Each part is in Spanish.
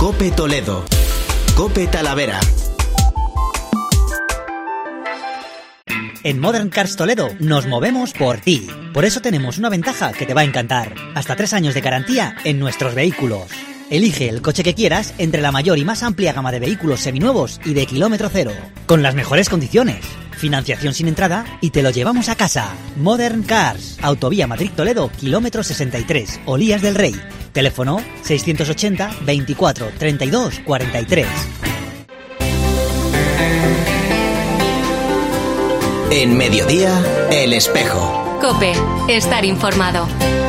COPE Toledo. COPE Talavera. En Modern Cars Toledo nos movemos por ti. Por eso tenemos una ventaja que te va a encantar. Hasta 3 años de garantía en nuestros vehículos. Elige el coche que quieras entre la mayor y más amplia gama de vehículos seminuevos y de kilómetro cero. Con las mejores condiciones. Financiación sin entrada y te lo llevamos a casa. Modern Cars. Autovía Madrid-Toledo, kilómetro 63, Olías del Rey. Teléfono 680 24 32 43. En Mediodía, El Espejo. COPE. Estar informado.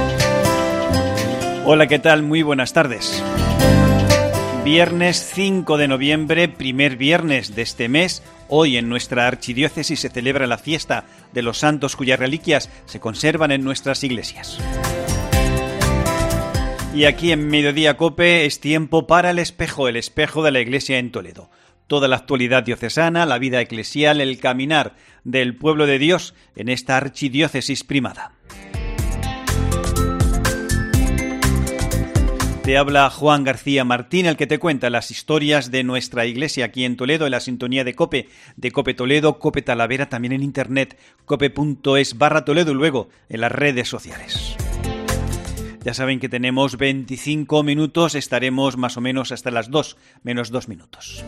Hola, ¿qué tal? Muy buenas tardes. Viernes 5 de noviembre, primer viernes de este mes. Hoy en nuestra archidiócesis se celebra la fiesta de los santos cuyas reliquias se conservan en nuestras iglesias. Y aquí en Mediodía COPE es tiempo para el espejo de la iglesia en Toledo. Toda la actualidad diocesana, la vida eclesial, el caminar del pueblo de Dios en esta archidiócesis primada. Te habla Juan García Martín, el que te cuenta las historias de nuestra iglesia aquí en Toledo, en la sintonía de COPE Toledo, COPE Talavera, también en internet, cope.es/Toledo y luego en las redes sociales. Ya saben que tenemos 25 minutos, estaremos más o menos hasta las 2 menos 2 minutos.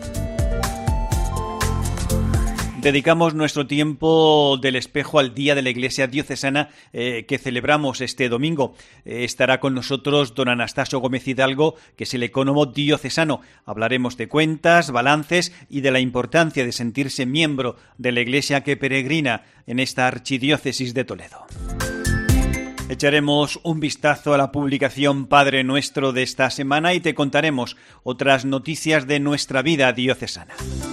Dedicamos nuestro tiempo del espejo al Día de la Iglesia Diocesana que celebramos este domingo. Estará con nosotros don Anastasio Gómez Hidalgo, que es el ecónomo diocesano. Hablaremos de cuentas, balances y de la importancia de sentirse miembro de la Iglesia que peregrina en esta archidiócesis de Toledo. Echaremos un vistazo a la publicación Padre Nuestro de esta semana y te contaremos otras noticias de nuestra vida diocesana.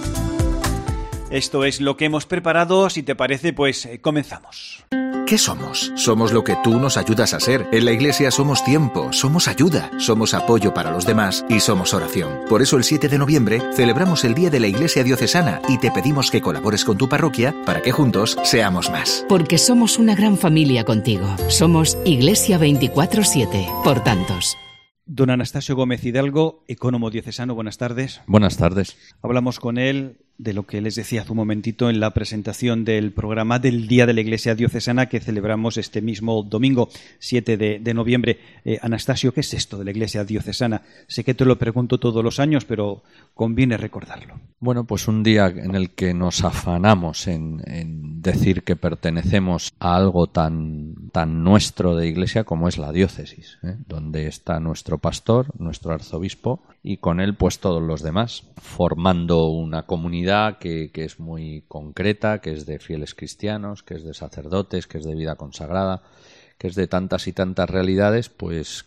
Esto es lo que hemos preparado. Si te parece, pues comenzamos. ¿Qué somos? Somos lo que tú nos ayudas a ser. En la Iglesia somos tiempo, somos ayuda, somos apoyo para los demás y somos oración. Por eso el 7 de noviembre celebramos el Día de la Iglesia Diocesana y te pedimos que colabores con tu parroquia para que juntos seamos más. Porque somos una gran familia contigo. Somos Iglesia 24/7, por tantos. Don Anastasio Gómez Hidalgo, ecónomo diocesano, buenas tardes. Buenas tardes. Hablamos con él de lo que les decía hace un momentito en la presentación del programa del Día de la Iglesia Diocesana que celebramos este mismo domingo, 7 de noviembre. Anastasio, ¿qué es esto de la Iglesia Diocesana? Sé que te lo pregunto todos los años, pero conviene recordarlo. Bueno, pues un día en el que nos afanamos en decir que pertenecemos a algo tan nuestro de Iglesia como es la diócesis, donde está nuestro pastor, nuestro arzobispo, y con él pues todos los demás, formando una comunidad que es muy concreta, que es de fieles cristianos, que es de sacerdotes, que es de vida consagrada, que es de tantas y tantas realidades, pues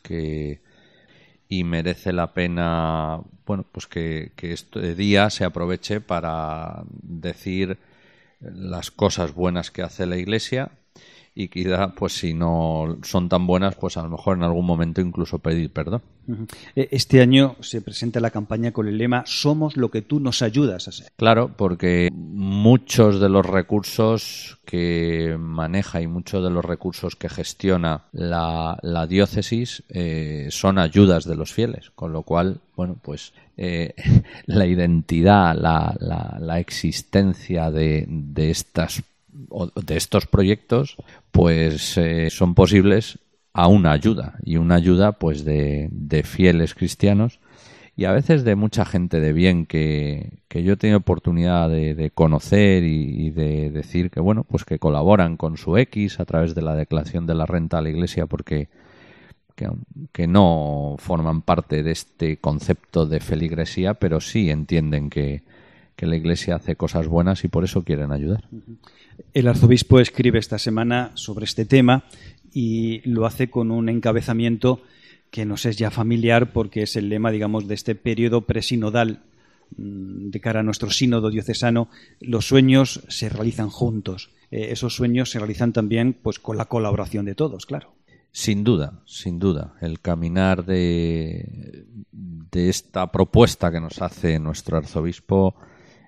y merece la pena, bueno, pues que este día se aproveche para decir las cosas buenas que hace la Iglesia y quizá, pues si no son tan buenas, pues a lo mejor en algún momento incluso pedir perdón. Este año se presenta la campaña con el lema «Somos lo que tú nos ayudas a ser». Claro, porque muchos de los recursos que maneja y muchos de los recursos que gestiona la diócesis son ayudas de los fieles, con lo cual, bueno, pues la identidad, la existencia de estos proyectos pues son posibles a una ayuda, y una ayuda pues de fieles cristianos y a veces de mucha gente de bien que yo he tenido oportunidad de conocer y de decir que bueno, pues que colaboran con su X a través de la declaración de la renta a la Iglesia porque que no forman parte de este concepto de feligresía, pero sí entienden que la Iglesia hace cosas buenas y por eso quieren ayudar. El arzobispo escribe esta semana sobre este tema y lo hace con un encabezamiento que nos es ya familiar porque es el lema, digamos, de este periodo presinodal de cara a nuestro sínodo diocesano. Los sueños se realizan juntos. Esos sueños se realizan también pues con la colaboración de todos, claro. Sin duda. El caminar de esta propuesta que nos hace nuestro arzobispo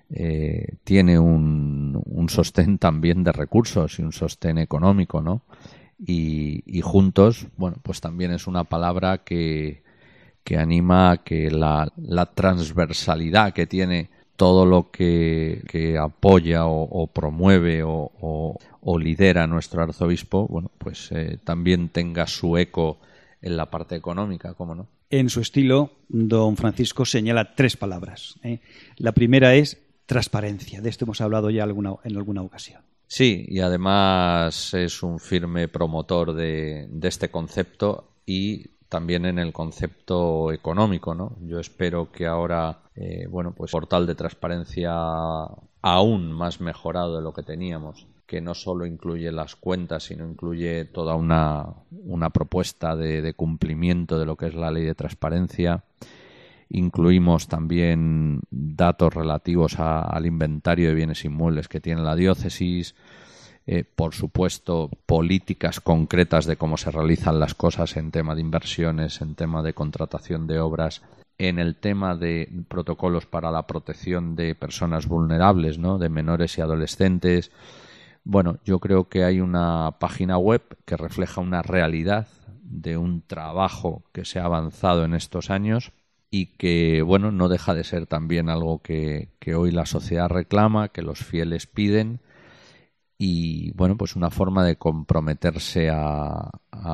tiene un sostén también de recursos y un sostén económico, ¿no? Y juntos, bueno, pues también es una palabra que que anima a que la transversalidad que tiene todo lo que apoya o promueve o lidera nuestro arzobispo, bueno, pues también tenga su eco en la parte económica, ¿cómo no? En su estilo, don Francisco señala 3 palabras. La primera es transparencia. De esto hemos hablado ya en alguna ocasión. Sí, y además es un firme promotor de este concepto y también en el concepto económico, ¿no? Yo espero que ahora, pues portal de transparencia aún más mejorado de lo que teníamos, que no solo incluye las cuentas, sino incluye toda una propuesta de cumplimiento de lo que es la ley de transparencia. Incluimos también datos relativos al inventario de bienes inmuebles que tiene la diócesis, por supuesto, políticas concretas de cómo se realizan las cosas en tema de inversiones, en tema de contratación de obras, en el tema de protocolos para la protección de personas vulnerables, ¿no?, de menores y adolescentes. Bueno, yo creo que hay una página web que refleja una realidad de un trabajo que se ha avanzado en estos años y que, bueno, no deja de ser también algo que hoy la sociedad reclama, que los fieles piden y, bueno, pues una forma de comprometerse a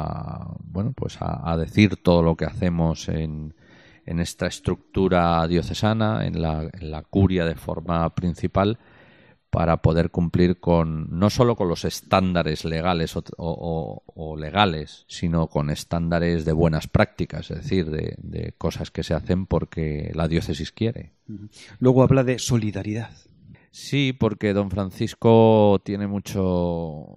decir todo lo que hacemos en esta estructura diocesana, en la curia de forma principal, para poder cumplir no solo con los estándares legales o legales, sino con estándares de buenas prácticas, es decir, de cosas que se hacen porque la diócesis quiere. Luego habla de solidaridad. Sí, porque don Francisco tiene mucho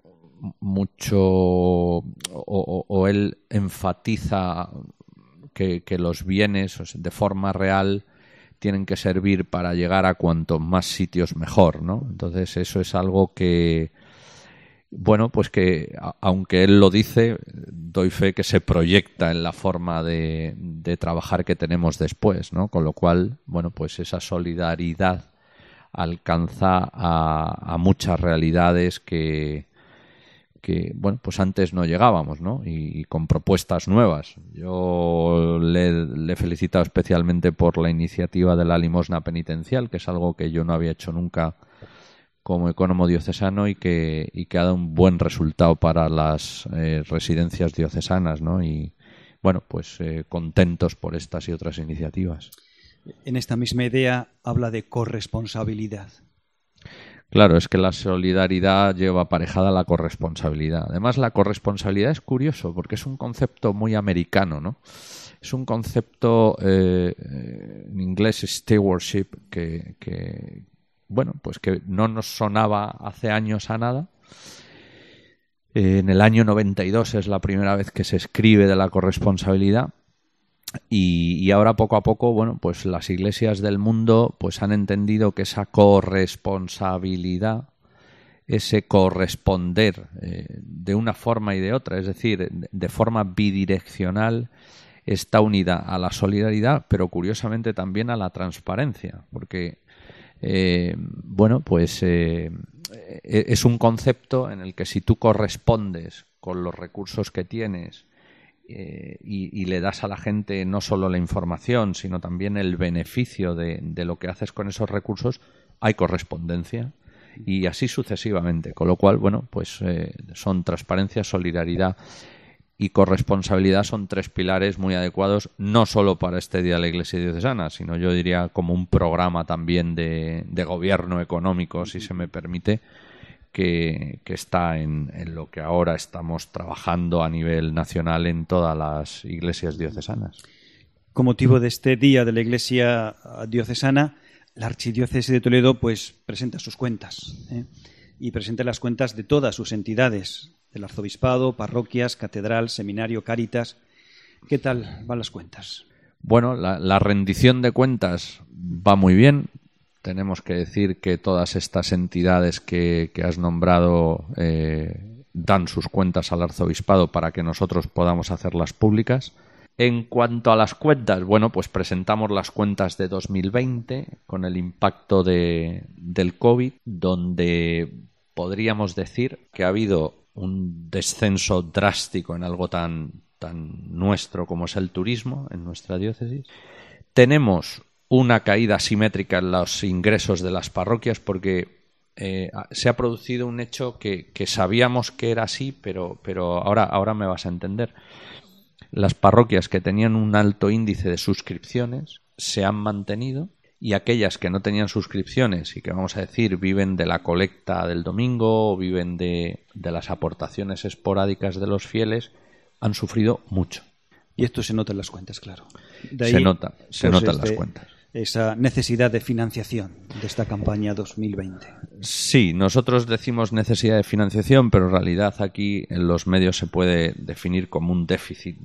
o él enfatiza que los bienes de forma real tienen que servir para llegar a cuantos más sitios mejor, ¿no? Entonces eso es algo que, bueno, pues que aunque él lo dice, doy fe que se proyecta en la forma de trabajar que tenemos después, ¿no? Con lo cual, bueno, pues esa solidaridad alcanza a muchas realidades que bueno, pues antes no llegábamos, ¿no? Y con propuestas nuevas. Yo le he felicitado especialmente por la iniciativa de la limosna penitencial, que es algo que yo no había hecho nunca como ecónomo diocesano y que ha dado un buen resultado para las residencias diocesanas, ¿no? Y bueno, pues contentos por estas y otras iniciativas. En esta misma idea habla de corresponsabilidad. Claro, es que la solidaridad lleva aparejada la corresponsabilidad. Además, la corresponsabilidad es curioso porque es un concepto muy americano, ¿no? Es un concepto, en inglés, stewardship, que bueno, pues que no nos sonaba hace años a nada. En el año 92 es la primera vez que se escribe de la corresponsabilidad. Y ahora poco a poco, bueno, pues las iglesias del mundo pues han entendido que esa corresponsabilidad, ese corresponder de una forma y de otra, es decir, de forma bidireccional, está unida a la solidaridad, pero curiosamente también a la transparencia, porque bueno, pues es un concepto en el que si tú correspondes con los recursos que tienes y le das a la gente no solo la información, sino también el beneficio de lo que haces con esos recursos, hay correspondencia y así sucesivamente. Con lo cual, bueno, pues son transparencia, solidaridad y corresponsabilidad, son 3 pilares muy adecuados, no solo para este Día de la Iglesia Diocesana, sino yo diría como un programa también de gobierno económico, si se me permite, que está en lo que ahora estamos trabajando a nivel nacional en todas las iglesias diocesanas. Con motivo de este Día de la Iglesia Diocesana, la Archidiócesis de Toledo pues presenta sus cuentas y presenta las cuentas de todas sus entidades, del arzobispado, parroquias, catedral, seminario, Cáritas. ¿Qué tal van las cuentas? Bueno, la rendición de cuentas va muy bien. Tenemos que decir que todas estas entidades que has nombrado dan sus cuentas al arzobispado para que nosotros podamos hacerlas públicas. En cuanto a las cuentas, bueno, pues presentamos las cuentas de 2020 con el impacto del COVID, donde podríamos decir que ha habido un descenso drástico en algo tan nuestro como es el turismo en nuestra diócesis. Tenemos una caída asimétrica en los ingresos de las parroquias porque se ha producido un hecho que sabíamos que era así, pero ahora me vas a entender. Las parroquias que tenían un alto índice de suscripciones se han mantenido, y aquellas que no tenían suscripciones y que, vamos a decir, viven de la colecta del domingo o viven de las aportaciones esporádicas de los fieles, han sufrido mucho. Y esto se nota en las cuentas, claro. De ahí, se nota en las cuentas. Esa necesidad de financiación de esta campaña 2020. Sí, nosotros decimos necesidad de financiación, pero en realidad aquí en los medios se puede definir como un déficit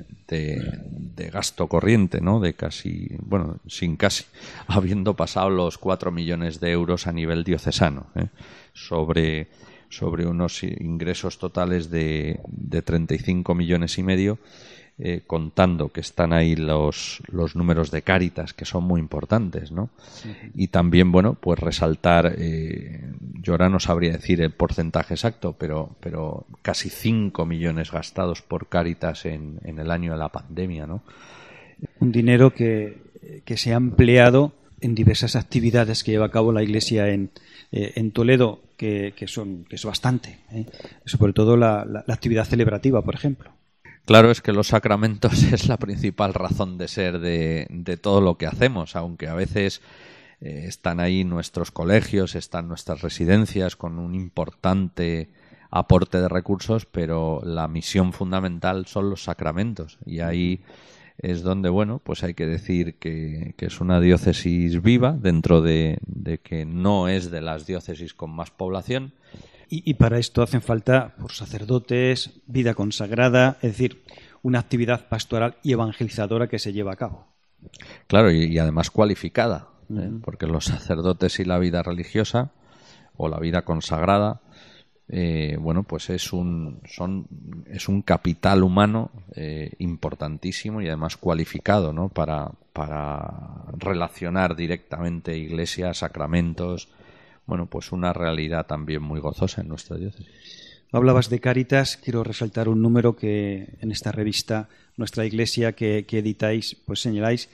de gasto corriente, ¿no? De casi, bueno, sin casi, habiendo pasado los 4 millones de euros a nivel diocesano, sobre unos ingresos totales de 35 millones y medio. Contando que están ahí los números de Cáritas, que son muy importantes, ¿no? Y también, bueno, pues resaltar, yo ahora no sabría decir el porcentaje exacto, pero casi 5 millones gastados por Cáritas en el año de la pandemia, ¿no? Un dinero que se ha empleado en diversas actividades que lleva a cabo la Iglesia en Toledo, que es bastante, sobre todo la actividad celebrativa, por ejemplo. Claro, es que los sacramentos es la principal razón de ser de todo lo que hacemos, aunque a veces están ahí nuestros colegios, están nuestras residencias con un importante aporte de recursos, pero la misión fundamental son los sacramentos, y ahí es donde, bueno, pues hay que decir que es una diócesis viva dentro de que no es de las diócesis con más población. Y para esto hacen falta por sacerdotes, vida consagrada, es decir, una actividad pastoral y evangelizadora que se lleva a cabo. Claro, y además cualificada, porque los sacerdotes y la vida religiosa o la vida consagrada, bueno, pues es un capital humano importantísimo y además cualificado, ¿no? Para relacionar directamente iglesia, sacramentos. Bueno, pues una realidad también muy gozosa en nuestra diócesis. Hablabas de Cáritas, quiero resaltar un número que en esta revista, nuestra iglesia, que editáis, pues señaláis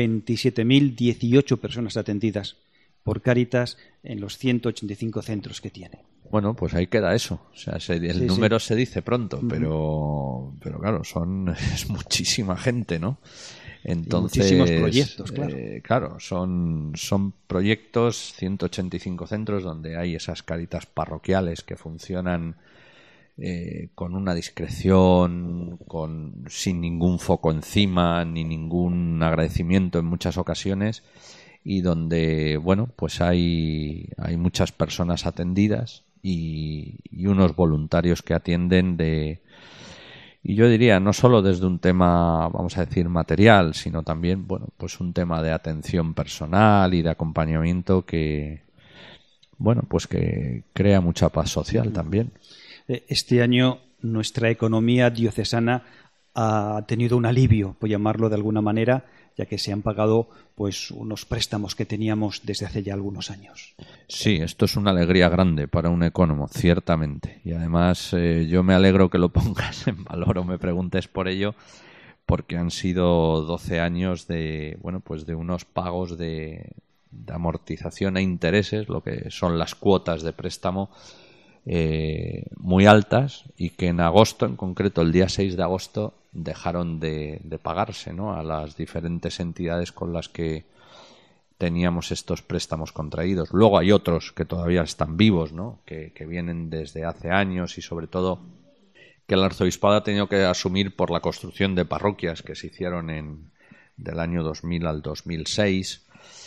27.018 personas atendidas por Cáritas en los 185 centros que tiene. Bueno, pues ahí queda eso. O sea, el número se dice pronto, pero claro, es muchísima gente, ¿no? Entonces, muchísimos proyectos, claro. Claro, son proyectos, 185 centros donde hay esas Cáritas parroquiales que funcionan con una discreción, sin ningún foco encima, ni ningún agradecimiento en muchas ocasiones, y donde, bueno, pues hay muchas personas atendidas y unos voluntarios que atienden y yo diría, no solo desde un tema, vamos a decir, material, sino también, bueno, pues un tema de atención personal y de acompañamiento que, bueno, pues que crea mucha paz social también. Este año nuestra economía diocesana ha tenido un alivio, por llamarlo de alguna manera, ya que se han pagado pues unos préstamos que teníamos desde hace ya algunos años. Sí, esto es una alegría grande para un ecónomo, ciertamente. Y además yo me alegro que lo pongas en valor o me preguntes por ello, porque han sido 12 años de, bueno, pues de unos pagos de amortización e intereses, lo que son las cuotas de préstamo, muy altas, y que en agosto, en concreto el día 6 de agosto, dejaron de pagarse, ¿no? A las diferentes entidades con las que teníamos estos préstamos contraídos. Luego hay otros que todavía están vivos, ¿no? Que vienen desde hace años, y sobre todo que el arzobispado ha tenido que asumir por la construcción de parroquias que se hicieron del año 2000 al 2006.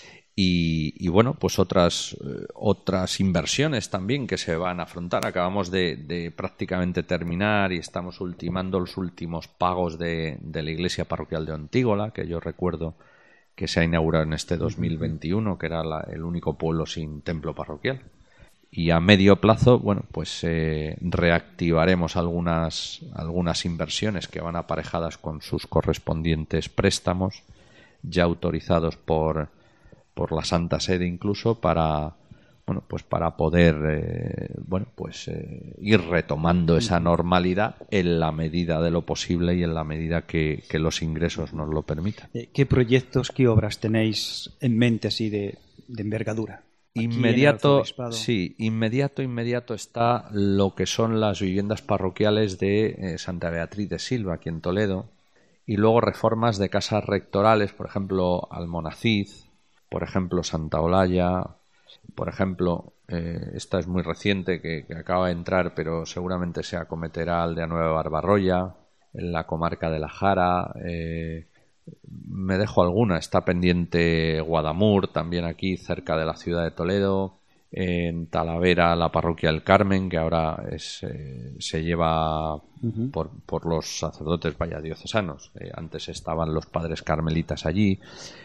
Y bueno, pues otras inversiones también que se van a afrontar. Acabamos de prácticamente terminar y estamos ultimando los últimos pagos de la iglesia parroquial de Ontígola, que yo recuerdo que se ha inaugurado en este 2021, que era el único pueblo sin templo parroquial. Y a medio plazo, bueno, pues reactivaremos algunas inversiones que van aparejadas con sus correspondientes préstamos, ya autorizados por la Santa Sede incluso, para bueno, pues para poder ir retomando esa normalidad en la medida de lo posible y en la medida que los ingresos nos lo permitan. ¿Qué proyectos, qué obras tenéis en mente así de envergadura? Inmediato está lo que son las viviendas parroquiales de Santa Beatriz de Silva, aquí en Toledo, y luego reformas de casas rectorales, por ejemplo, Almonacid, por ejemplo, Santa Olalla, por ejemplo, esta es muy reciente, que acaba de entrar, pero seguramente se acometerá Aldea Nueva Barbarroya, en la comarca de La Jara. Me dejo alguna, está pendiente Guadamur, también aquí cerca de la ciudad de Toledo, en Talavera la parroquia del Carmen, que ahora se lleva por los sacerdotes diocesanos. Antes estaban los padres carmelitas allí.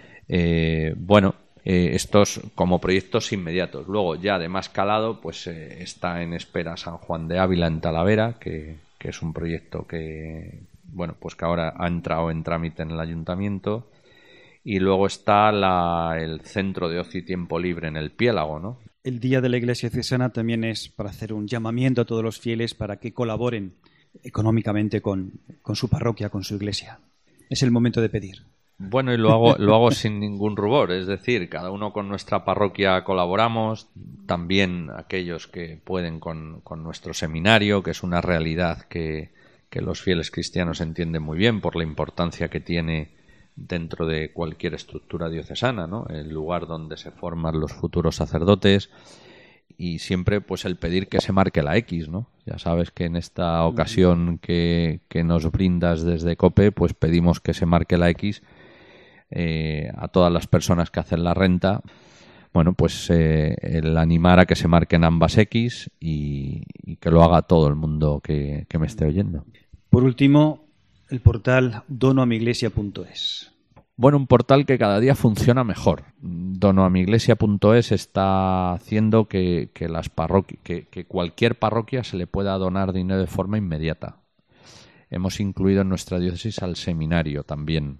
Estos como proyectos inmediatos. Luego ya de más calado, pues está en espera San Juan de Ávila en Talavera, que es un proyecto que ahora ha entrado en trámite en el ayuntamiento. Y luego está el centro de ocio y tiempo libre en el Piélago, ¿no? El Día de la Iglesia Diocesana también es para hacer un llamamiento a todos los fieles para que colaboren económicamente con su parroquia, con su iglesia. Es el momento de pedir. Bueno, y lo hago sin ningún rubor, es decir, cada uno con nuestra parroquia colaboramos, también aquellos que pueden con nuestro seminario, que es una realidad que los fieles cristianos entienden muy bien por la importancia que tiene dentro de cualquier estructura diocesana, ¿no? El lugar donde se forman los futuros sacerdotes, y siempre pues el pedir que se marque la X, ¿no? Ya sabes que en esta ocasión que nos brindas desde COPE, pues pedimos que se marque la X a todas las personas que hacen la renta. Bueno, pues el animar a que se marquen ambas X y que lo haga todo el mundo que me esté oyendo. Por último, el portal donoamiglesia.es. Bueno, un portal que cada día funciona mejor. Donoamiglesia.es está haciendo que cualquier parroquia se le pueda donar dinero de forma inmediata. Hemos incluido en nuestra diócesis al seminario también.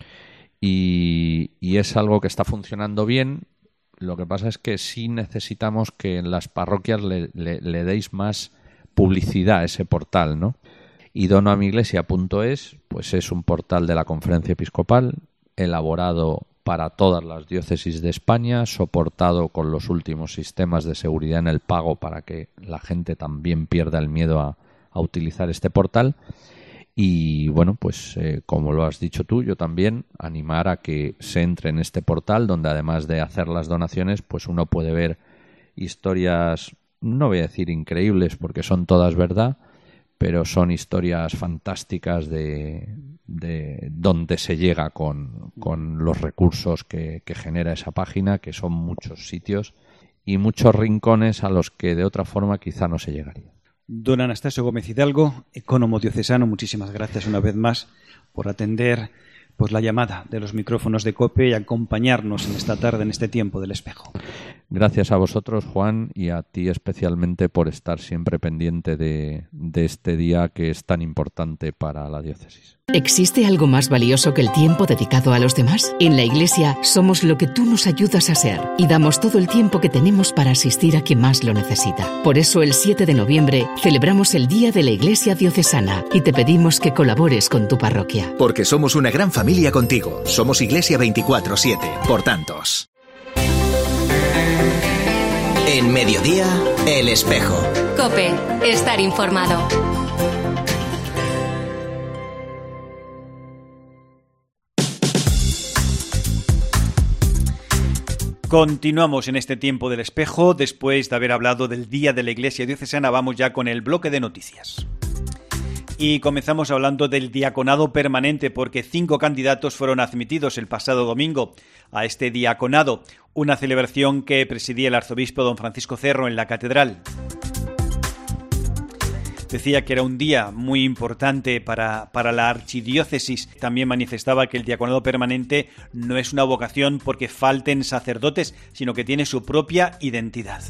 Y es algo que está funcionando bien. Lo que pasa es que sí necesitamos que en las parroquias le deis más publicidad a ese portal, ¿no? Y donoamiglesia.es pues es un portal de la Conferencia Episcopal, elaborado para todas las diócesis de España, soportado con los últimos sistemas de seguridad en el pago para que la gente también pierda el miedo a utilizar este portal. Y bueno, pues como lo has dicho tú, yo también animar a que se entre en este portal, donde además de hacer las donaciones, pues uno puede ver historias, no voy a decir increíbles porque son todas verdad, pero son historias fantásticas de dónde se llega con los recursos que genera esa página, que son muchos sitios y muchos rincones a los que de otra forma quizá no se llegaría. Don Anastasio Gómez Hidalgo, ecónomo diocesano, muchísimas gracias una vez más por atender la llamada de los micrófonos de COPE y acompañarnos en esta tarde, en este tiempo del espejo. Gracias a vosotros, Juan, y a ti especialmente por estar siempre pendiente de este día que es tan importante para la diócesis. ¿Existe algo más valioso que el tiempo dedicado a los demás? En la Iglesia somos lo que tú nos ayudas a ser y damos todo el tiempo que tenemos para asistir a quien más lo necesita. Por eso el 7 de noviembre celebramos el Día de la Iglesia Diocesana y te pedimos que colabores con tu parroquia. Porque somos una gran familia contigo. Somos Iglesia 24/7, por tantos. En Mediodía, El Espejo. COPE, estar informado. Continuamos en este tiempo del espejo. Después de haber hablado del Día de la Iglesia Diocesana, vamos ya con el bloque de noticias. Y comenzamos hablando del diaconado permanente, porque 5 candidatos fueron admitidos el pasado domingo a este diaconado, una celebración que presidía el arzobispo don Francisco Cerro en la catedral. Decía que era un día muy importante para la archidiócesis. También manifestaba que el diaconado permanente no es una vocación porque falten sacerdotes, sino que tiene su propia identidad.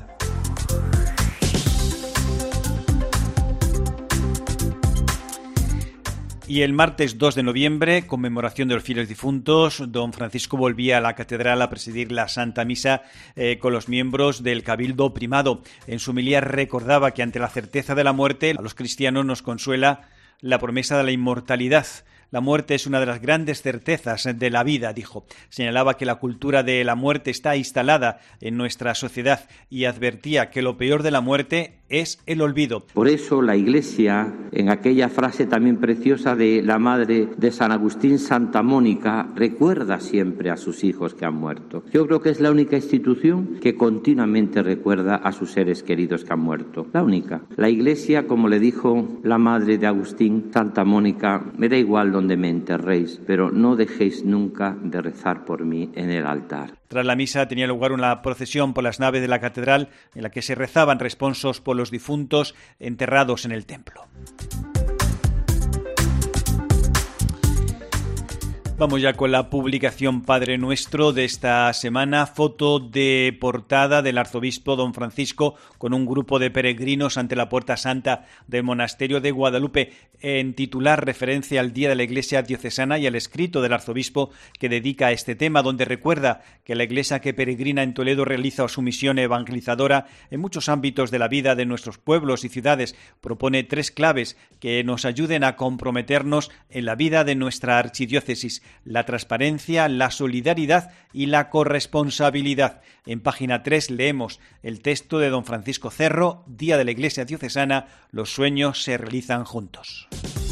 Y el martes 2 de noviembre, conmemoración de los fieles difuntos, don Francisco volvía a la catedral a presidir la Santa Misa con los miembros del Cabildo Primado. En su homilía recordaba que ante la certeza de la muerte, a los cristianos nos consuela la promesa de la inmortalidad. La muerte es una de las grandes certezas de la vida, dijo. Señalaba que la cultura de la muerte está instalada en nuestra sociedad y advertía que lo peor de la muerte es el olvido. Por eso la Iglesia, en aquella frase también preciosa de la madre de San Agustín, Santa Mónica, recuerda siempre a sus hijos que han muerto. Yo creo que es la única institución que continuamente recuerda a sus seres queridos que han muerto. La única. La Iglesia, como le dijo la madre de Agustín, Santa Mónica, me da igual donde me enterréis, pero no dejéis nunca de rezar por mí en el altar. Tras la misa tenía lugar una procesión por las naves de la catedral en la que se rezaban responsos por los difuntos enterrados en el templo. Vamos ya con la publicación Padre Nuestro de esta semana. Foto de portada del arzobispo don Francisco con un grupo de peregrinos ante la Puerta Santa del Monasterio de Guadalupe. En titular referencia al Día de la Iglesia Diocesana y al escrito del arzobispo que dedica a este tema, donde recuerda que la Iglesia que peregrina en Toledo realiza su misión evangelizadora en muchos ámbitos de la vida de nuestros pueblos y ciudades. Propone 3 claves que nos ayuden a comprometernos en la vida de nuestra archidiócesis: la transparencia, la solidaridad y la corresponsabilidad. En página 3 leemos el texto de don Francisco Cerro, Día de la Iglesia Diocesana, los sueños se realizan juntos.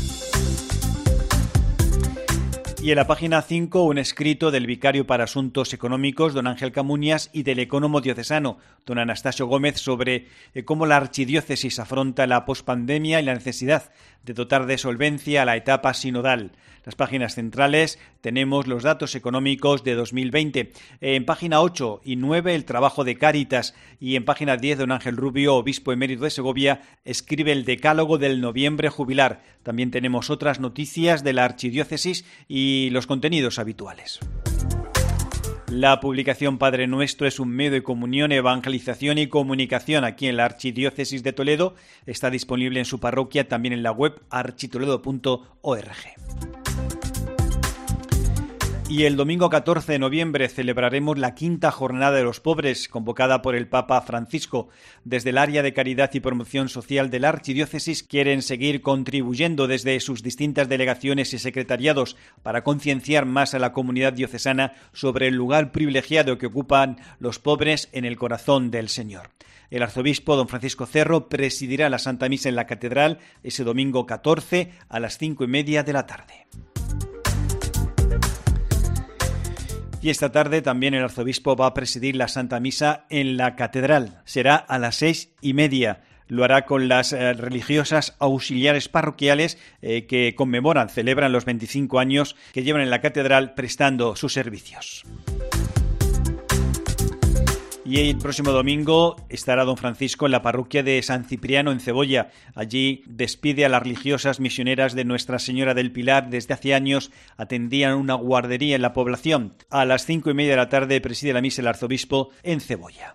Y en la página 5 un escrito del vicario para Asuntos Económicos, don Ángel Camuñas, y del ecónomo diocesano, don Anastasio Gómez, sobre cómo la archidiócesis afronta la pospandemia y la necesidad de dotar de solvencia a la etapa sinodal. Las páginas centrales tenemos los datos económicos de 2020. En página 8 y 9 el trabajo de Cáritas, y en página 10 don Ángel Rubio, obispo emérito de Segovia, escribe el decálogo del noviembre jubilar. También tenemos otras noticias de la archidiócesis y los contenidos habituales. La publicación Padre Nuestro es un medio de comunión, evangelización y comunicación aquí en la Archidiócesis de Toledo. Está disponible en su parroquia, también en la web architoledo.org. Y el domingo 14 de noviembre celebraremos la 5ª Jornada de los Pobres, convocada por el Papa Francisco. Desde el área de Caridad y Promoción Social de la Archidiócesis quieren seguir contribuyendo desde sus distintas delegaciones y secretariados para concienciar más a la comunidad diocesana sobre el lugar privilegiado que ocupan los pobres en el corazón del Señor. El arzobispo don Francisco Cerro presidirá la Santa Misa en la Catedral ese domingo 14 a las 5:30 de la tarde. Y esta tarde también el arzobispo va a presidir la Santa Misa en la Catedral. Será a las 6:30. Lo hará con las religiosas auxiliares parroquiales que celebran los 25 años que llevan en la Catedral prestando sus servicios. Y el próximo domingo estará don Francisco en la parroquia de San Cipriano en Cebolla. Allí despide a las religiosas misioneras de Nuestra Señora del Pilar. Desde hace años atendían una guardería en la población. A las 5:30 de la tarde preside la misa el arzobispo en Cebolla.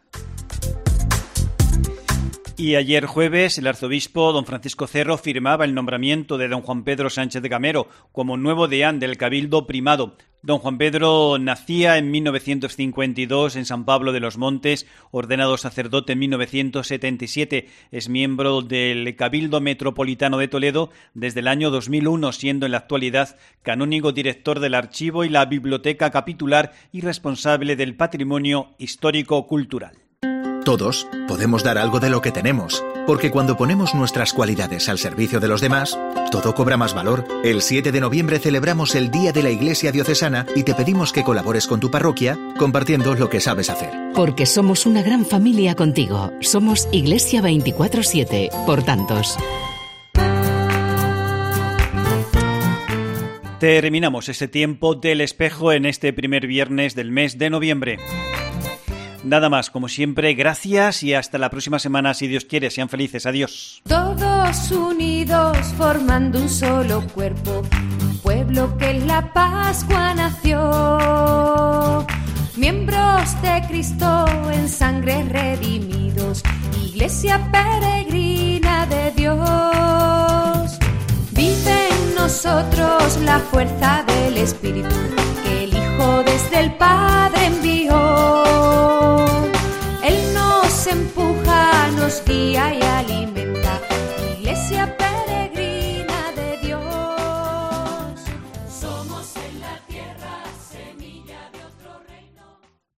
Y ayer jueves el arzobispo don Francisco Cerro firmaba el nombramiento de don Juan Pedro Sánchez de Gamero como nuevo deán del Cabildo Primado. Don Juan Pedro nacía en 1952 en San Pablo de los Montes, ordenado sacerdote en 1977. Es miembro del Cabildo Metropolitano de Toledo desde el año 2001, siendo en la actualidad canónigo director del Archivo y la Biblioteca Capitular y responsable del Patrimonio Histórico-Cultural. Todos podemos dar algo de lo que tenemos, porque cuando ponemos nuestras cualidades al servicio de los demás, todo cobra más valor. El 7 de noviembre celebramos el Día de la Iglesia Diocesana y te pedimos que colabores con tu parroquia compartiendo lo que sabes hacer. Porque somos una gran familia contigo. Somos Iglesia 24/7, por tantos. Terminamos este tiempo del espejo en este primer viernes del mes de noviembre. Nada más, como siempre, gracias y hasta la próxima semana, si Dios quiere. Sean felices, adiós. Todos unidos formando un solo cuerpo, un pueblo que en la Pascua nació. Miembros de Cristo en sangre redimidos, Iglesia peregrina de Dios. Vive en nosotros la fuerza del Espíritu que el Hijo desde el Padre envió.